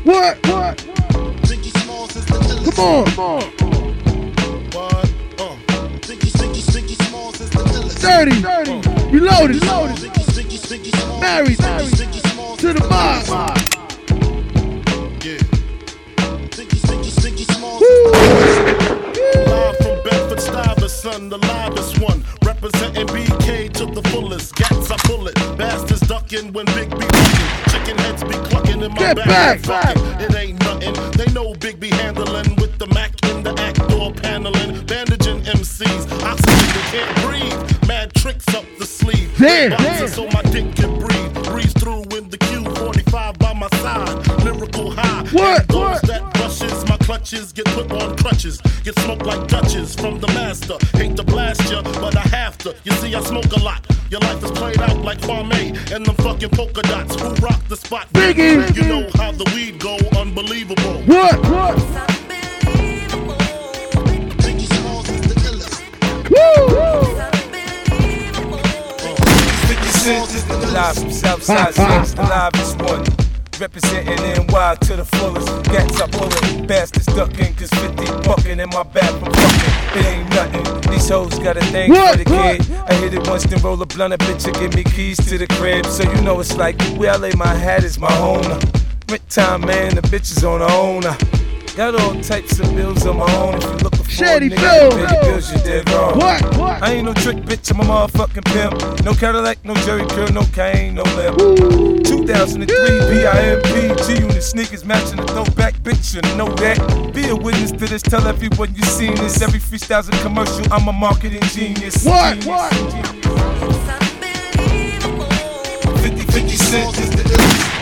What? Biggie Smalls is the illest. Come on. What? Biggie Smalls is the illest. Dirty. Reloaded. Biggie Smalls. Married. Biggie Smalls To the mob. Yeah. Biggie Smalls is the illest. Live from Bedford-Stuyvesant, son, the livest one. Representing BK to the fullest. Gats I pull it. Bastards ducking when Big B fucking. Chicken heads be clucking in my Get back. back. It ain't nothing. They know Big B handling with the Mac in the act door paneling. Bandaging MCs. Oxygen they can't breathe. Mad tricks up the sleeve. Boxes so my dick can breathe. Breeze through in the Q45 by my side. Lyrical high. What? Those that rushes, my clutches get put on crutches. Get smoked like Dutches from the master. Hate to blast ya, but I have to. You see, I smoke a lot. Your life is played out like Kwame and them fucking polka dots. Who rock the spot? Biggie. You know how the weed go, unbelievable. What? Biggie Smalls is the illest. Live from Southside, Saints, the livest one. Representing NY to the fullest. Gats I pull it, bastards ducking, cause 50 bucking in my back from fucking. It ain't nothing, these hoes got a thing for the kid. I hit it once, then roll a blunt, a bitch, and give me keys to the crib. So you know it's like, where I lay my hat is my home. Rent time, man, the bitch is on her own. Got all types of bills on my own. If you looking for Shady a nigga Bill. to pay the bills, you dead wrong. What? I ain't no trick, bitch, I'm a motherfucking pimp. No Cadillac, no Jerry curl, no cane, no limp. 2003 PIMP, G-Unit sneakers matching the throwback, bitch, you know that. Be a witness to this, tell everyone you seen this. Every freestyle's a commercial, I'm a marketing genius. What? Genius. 50 Cent is the illest.